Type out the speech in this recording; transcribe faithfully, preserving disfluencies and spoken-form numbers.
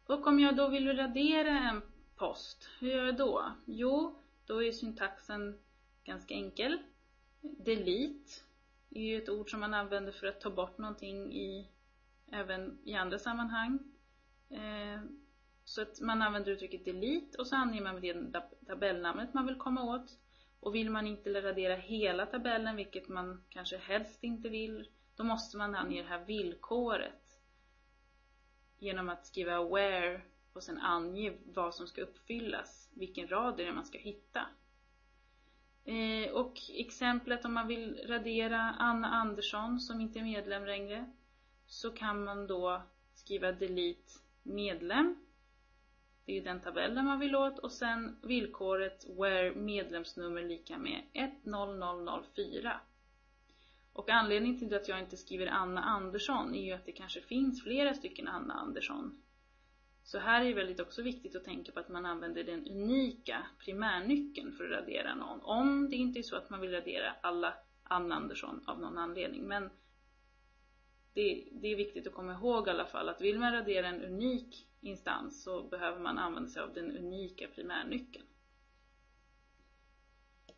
Och om jag då vill radera en post, hur gör jag då? Jo, då är syntaxen ganska enkel. Delete är ju ett ord som man använder för att ta bort någonting i, även i andra sammanhang. Eh, så att man använder uttrycket delete och så anger man det tabellnamnet man vill komma åt. Och vill man inte radera hela tabellen, vilket man kanske helst inte vill, då måste man ange det här villkoret genom att skriva where och sen ange vad som ska uppfyllas, vilken rad är det man ska hitta. Eh, och exemplet om man vill radera Anna Andersson som inte är medlem längre, så kan man då skriva delete medlem. Det är ju den tabellen man vill åt, och sen villkoret where medlemsnummer lika med ett noll noll noll fyra. Och anledningen till att jag inte skriver Anna Andersson är ju att det kanske finns flera stycken Anna Andersson. Så här är det väldigt också viktigt att tänka på att man använder den unika primärnyckeln för att radera någon. Om det inte är så att man vill radera alla Anna Andersson av någon anledning. Men det, det är viktigt att komma ihåg i alla fall att vill man radera en unik instans så behöver man använda sig av den unika primärnyckeln.